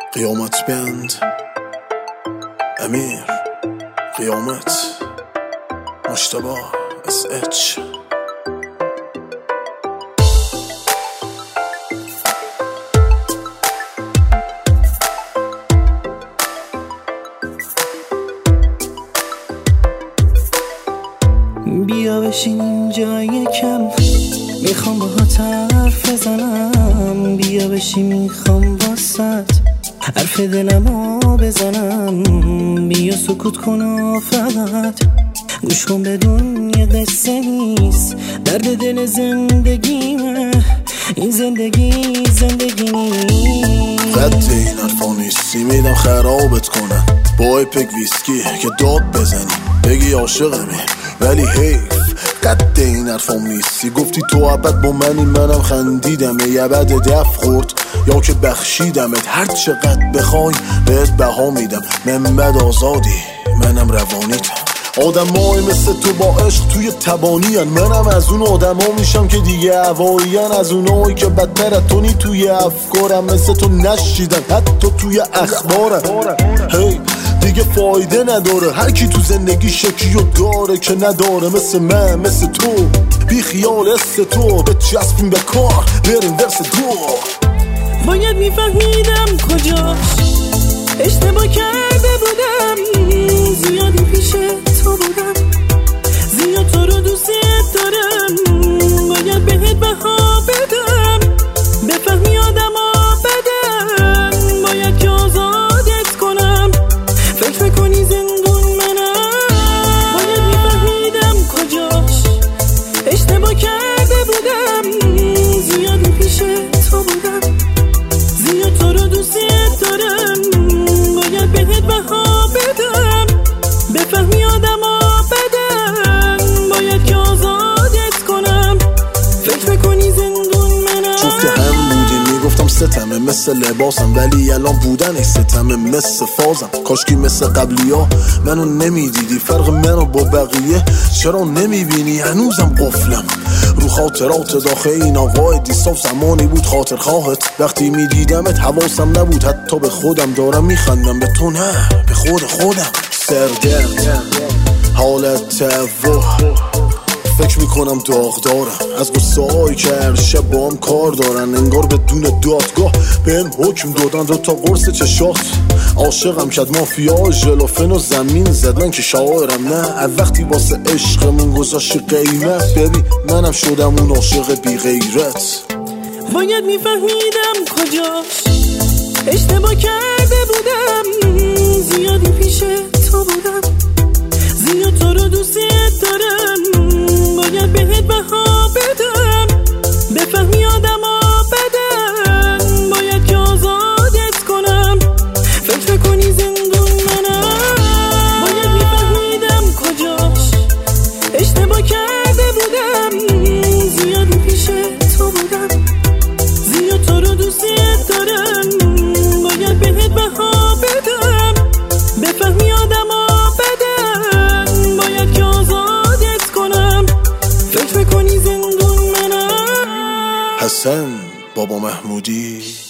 قیامت بند امیر قیامت مجتبی SH. بیا بشین اینجا یکم، میخوام باهات حرف بزنم. بیا بشین میخوام واسط حرف دلمو بزنم. بیا سکوت کن و فقط گوش کن، بدون یه قصه نیست، درد دل زندگیمه. این زندگی نیست. قد این حرفا نیستی میدم خرابت کنن با ایپک ویسکی که داد بزنی بگی عاشقمی ولی حیف. قد این حرفام نیستی، گفتی تو ابد با منی، منم خندیدم ای ابد دف خورد یا که بخشیدمت. هر چقدر بخوای بهت بها میدم، منبد آزادی منم روانیتم. آدمای مثل تو با عشق توی تبانیان، منم از اون آدما میشم که دیگه هواییان، از اونایی که بدتر تونی توی افکارم، مثل تو نشیدن حتی توی اخبارم. هی دیگه فایده نداره، هر کی تو زندگی شکیو داره که نداره، مثل من مثل تو بی خیال است تو بچسبیم به کار بریم درس دو. باید میفهمیدم کجاش اشتباه کرده بودم، زیادی پیش تو بودم، زیاد تو رو دوست دارم. باید بهت بها بدم، بفهمی آدما بدم. باید که آزادت کنم، فکر میکنی زندون منم. باید میفهمیدم کجاش اشتباه کرده بودم، زیادی پیش تو بودم، زیاد تو رو دوست دارم. باید بهت بها بدم، بفهمی آدما بدم. باید که آزادت کنم، فکر میکنی زندون منم. جفت هم بودیم میگفتم ستمه مثل لباسم، ولی الان بودن ای ستمه مثل فازم. کاشکی مثل قبلی ها منو نمیدیدی، فرق منو با بقیه چرا نمیبینی؟ هنوزم قفلم رو خاطرات داخل این آقای دیستاف. زمانی بود خاطر خواهت وقتی میدیدمت حواسم نبود حتی به خودم. دارم میخندم به تو نه به خودم. سردرد حالت و فکر میکنم داغ دارم از قصه هایی که هر شب با هم کار دارن، انگار بدون دادگاه بهم حکم دادن. دو تا قرص چشات عاشقم کرد، مافیا ژلوفن و زمین زد. من که شاعرم نه، از وقتی واسه عشقمون گذاشتی قیمت. ببین منم شدم اون عاشق بی غیرت. باید میفهمیدم کجاش اشتباه کرده بودم، زیادی پیش تو بودم، زیاد تو رو دوست دارم. باید بهت بها بدم، بفهمی آدما بدم. باید که آزادت کنم، فکر کنی زندون منم. باید میفهمیدم کجاش اشتباه کرده بودم، زیادی پیش تو بودم، زیاد تو رو دوست دارم. باید بهت بها بدم، بفهمی آدما بدم. باید که آزادت کنم، فکر میکنی زندون منم. حسن بابا محمودی